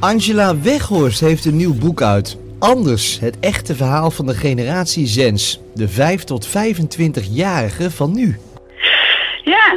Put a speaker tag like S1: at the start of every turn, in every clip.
S1: Angela Weghorst heeft een nieuw boek uit. Anders, het echte verhaal van de generatie Zens. De 5 tot 25-jarigen van nu.
S2: Ja,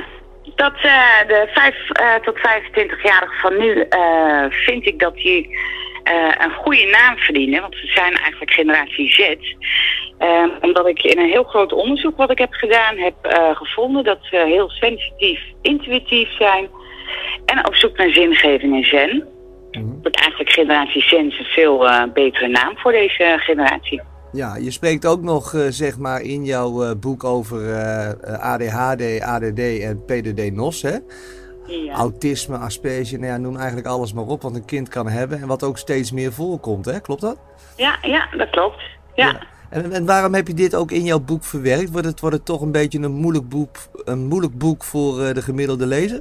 S2: de 5 tot 25-jarigen van nu vind ik dat die een goede naam verdienen. Want ze zijn eigenlijk generatie Z. Omdat ik in een heel groot onderzoek wat ik heb gedaan heb gevonden dat ze heel sensitief, intuïtief zijn. En op zoek naar zingeving en zen. Dat eigenlijk generatie Zens een veel betere naam voor deze generatie.
S1: Ja, je spreekt ook nog zeg maar in jouw boek over ADHD, ADD en PDD-NOS, hè?
S2: Ja.
S1: Autisme, asperge, nou ja, noem eigenlijk alles maar op wat een kind kan hebben en wat ook steeds meer voorkomt, hè? Klopt dat?
S2: Ja, dat klopt. Ja.
S1: En waarom heb je dit ook in jouw boek verwerkt? Wordt het toch een beetje een moeilijk boek voor de gemiddelde lezer?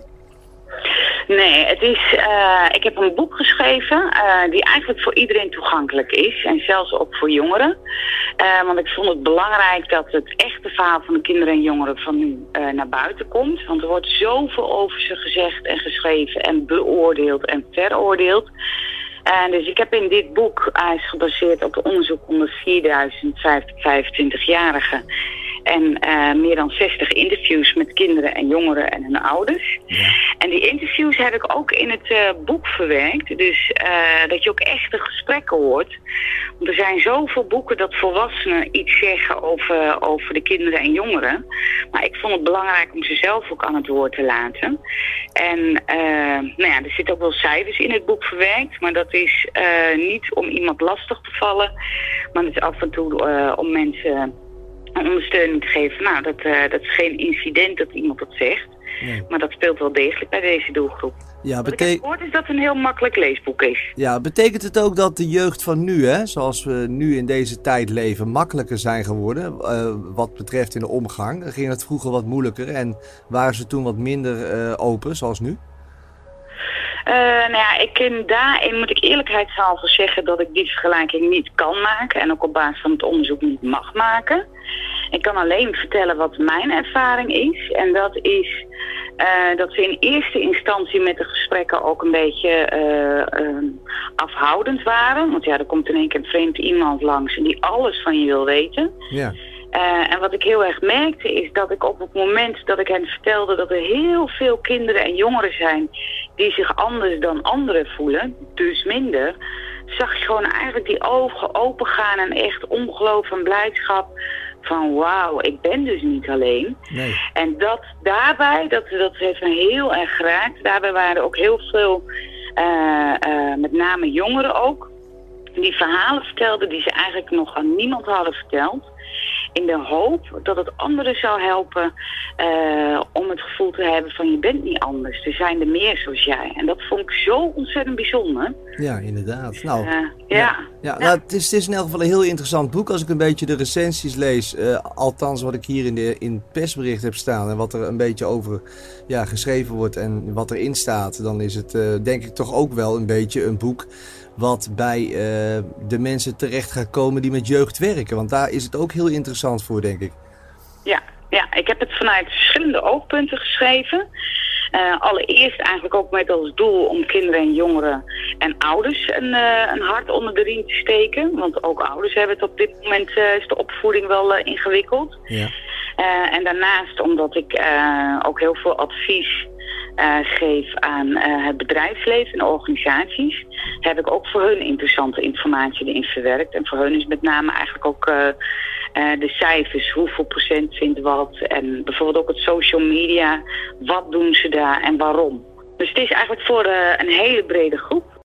S2: Nee, ik heb een boek geschreven die eigenlijk voor iedereen toegankelijk is. En zelfs ook voor jongeren. Want ik vond het belangrijk dat het echte verhaal van de kinderen en jongeren van nu naar buiten komt. Want er wordt zoveel over ze gezegd en geschreven en beoordeeld en veroordeeld. Dus ik heb in dit boek, hij is gebaseerd op het onderzoek onder 4025-25-jarigen. En meer dan 60 interviews met kinderen en jongeren en hun ouders. Ja. En die interviews heb ik ook in het boek verwerkt. Dus dat je ook echte gesprekken hoort. Want er zijn zoveel boeken dat volwassenen iets zeggen over de kinderen en jongeren. Maar ik vond het belangrijk om ze zelf ook aan het woord te laten. En er zitten ook wel cijfers in het boek verwerkt. Maar dat is niet om iemand lastig te vallen. Maar het is af en toe om mensen ondersteuning te geven. Nou, dat is geen incident dat iemand dat zegt. Nee. Maar dat speelt wel degelijk bij deze doelgroep. Ja, wat ik heb gehoord is dat het een heel makkelijk leesboek is.
S1: Ja, betekent het ook dat de jeugd van nu, hè, zoals we nu in deze tijd leven, makkelijker zijn geworden wat betreft in de omgang? Ging het vroeger wat moeilijker en waren ze toen wat minder open, zoals nu?
S2: Daarin moet ik eerlijkheidshalve zeggen dat ik die vergelijking niet kan maken en ook op basis van het onderzoek niet mag maken. Ik kan alleen vertellen wat mijn ervaring is en dat is dat ze in eerste instantie met de gesprekken ook een beetje afhoudend waren. Want ja, er komt in één keer een vreemd iemand langs en die alles van je wil weten. Ja. En wat ik heel erg merkte is dat ik op het moment dat ik hen vertelde dat er heel veel kinderen en jongeren zijn die zich anders dan anderen voelen, dus minder, zag je gewoon eigenlijk die ogen open gaan en echt ongeloof en blijdschap van wauw, ik ben dus niet alleen. Nee. En dat heeft me heel erg geraakt. Daarbij waren ook heel veel, met name jongeren ook, die verhalen vertelden die ze eigenlijk nog aan niemand hadden verteld. In de hoop dat het anderen zou helpen om het gevoel te hebben van je bent niet anders. Er zijn er meer zoals jij. En dat vond ik zo ontzettend bijzonder.
S1: Ja, inderdaad. Nou, Nou, het is in elk geval een heel interessant boek. Als ik een beetje de recensies lees, althans wat ik hier in het persbericht heb staan en wat er een beetje over geschreven wordt en wat erin staat, dan is het denk ik toch ook wel een beetje een boek wat bij de mensen terecht gaat komen die met jeugd werken. Want daar is het ook heel interessant voor, denk ik.
S2: Ja, ik heb het vanuit verschillende oogpunten geschreven. Allereerst eigenlijk ook met als doel om kinderen en jongeren en ouders een hart onder de riem te steken. Want ook ouders hebben het op dit moment, is de opvoeding wel ingewikkeld. Ja. En daarnaast omdat ik ook heel veel advies geef aan het bedrijfsleven en organisaties, heb ik ook voor hun interessante informatie erin verwerkt. En voor hun is met name eigenlijk ook de cijfers, hoeveel procent vindt wat en bijvoorbeeld ook het social media, wat doen ze daar en waarom. Dus het is eigenlijk voor een hele brede groep.